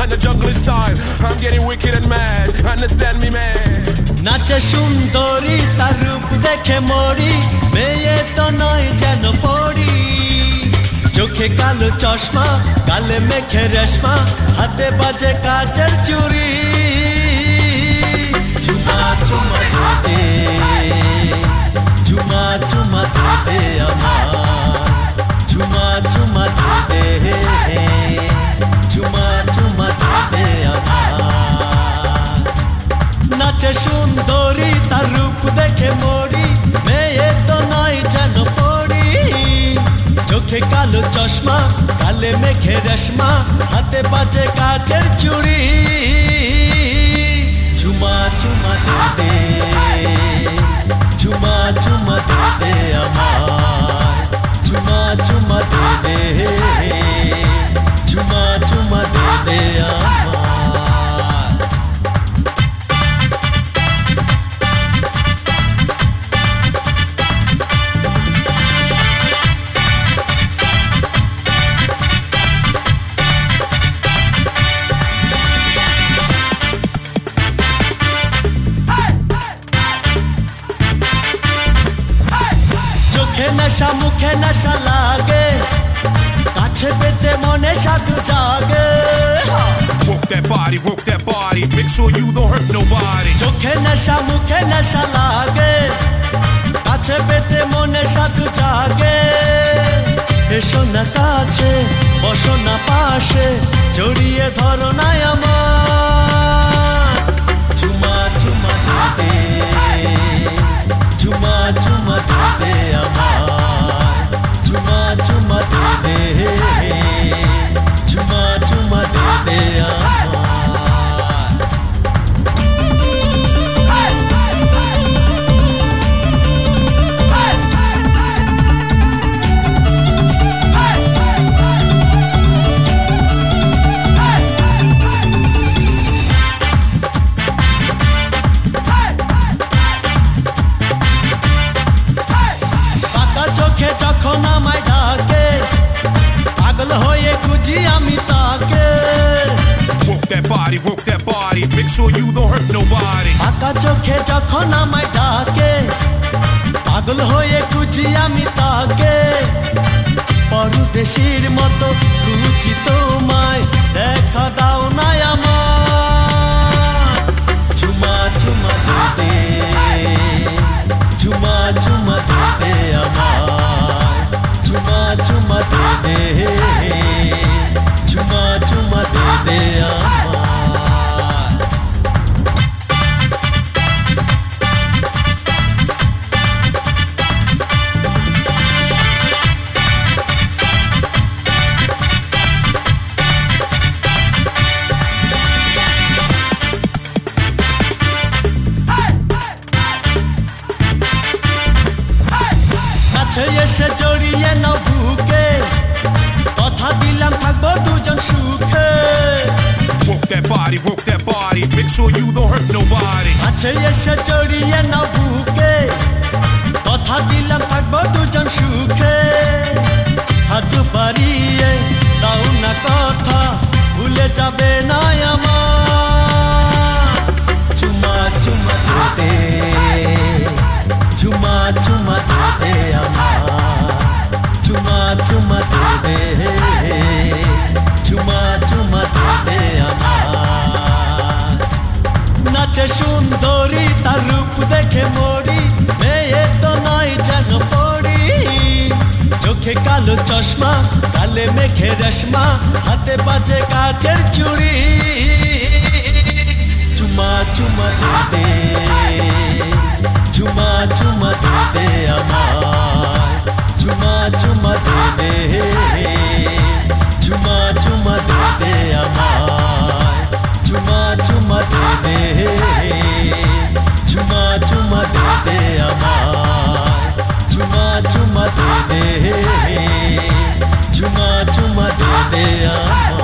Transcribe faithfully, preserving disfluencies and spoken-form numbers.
and the jungle is time. I'm getting wicked and mad, understand me man. নাচে সুন্দরী তার রূপ দেখে মরি, মেয়ে তো নয় যেন পড়ি। চোখে কালো চশমা, গালে মেখে রেশমা, হাতে বাজে কাচের চুড়ি। ঝুমা ঝুমা দে, ঝুমা ঝুমা দে আমার, ঝুমা ঝুমা দে, ঝুমা ঝুমা দে আমার। নাচে সুন্দরী তার রূপ দেখে মরি, মেয়ে তো নয় যেন পড়ি। চোখে কালো চশমা, গালে মেখে রেশমা, হাতে বাজে কাচের চুড়ি। ঝুমা ঝুমা দে, ঝুমা ঝুমা দে আমার, ঝুমা ঝুমা দে, ঝুমা ঝুমা দে আমার। চোখে নেশা মুখে নেশা লাগে, কাছে পেতে মনে সাধু জাগে। Work that body, work that body, make sure you don't hurt nobody. চোখে নেশা মুখে নেশা লাগে, কাছে পেতে মনে সাধু জাগে। এসো না কাছে, বসো না পাশে, জড়িয়ে ধরো না আমার। ঝুমা ঝুমা দে, ঝুমা ঝুমা দে আমার, ঝুমা ঝুমা দে, ঝুমা ঝুমা দে আমার। চোখে যখন আমায় ডাকে, পাগল হয়ে খুঁজি আমি তাকে। Work that body, work that body, make sure you don't hurt nobody. বাঁকা চোখে যখন আমায় ডাকে, পাগল হয়ে খুঁজি আমি তাকে। পরদেশীর মতো খুঁজি তোমায়, দেখা দাও না আমার। ঝুমা ঝুমা দে, ঝুমা ঝুমা দে আমার, ঝুমা ঝুমা দে, ঝুমা ঝুমা দে আমার। এসে জড়িয়ে নাও বুকে, কথা দিলাম থাকবো দুজন সুখে। Work that body, work that body, make sure you don't hurt nobody. কাছে এসে জড়িয়ে নাও বুকে, কথা দিলাম থাকবো দুজন সুখে। হাত বাড়িয়ে দাও না কথা, ভুলে যাবে না আমার। ঝুমা ঝুমা দে, ঝুমা ঝুমা দে আমার, ঝুমা ঝুমা দে, ঝুমা ঝুমা দে আমার। নাচে সুন্দরী তার রূপ দেখে মরি, মেয়ে তো নয় যেন পড়ি। চোখে কালো চশমা, গালে মেখে রেশমা, হাতে বাজে কাচের চুড়ি। ঝুমা ঝুমা দে, ঝুমা ঝুমা দে আমার, ঝুমা ঝুমা দে, ঝুমা ঝুমা দে আমার, ঝুমা ঝুমা দে, ঝুমা ঝুমা দে আমার, ঝুমা ঝুমা দে, ঝুমা ঝুমা দে আমার।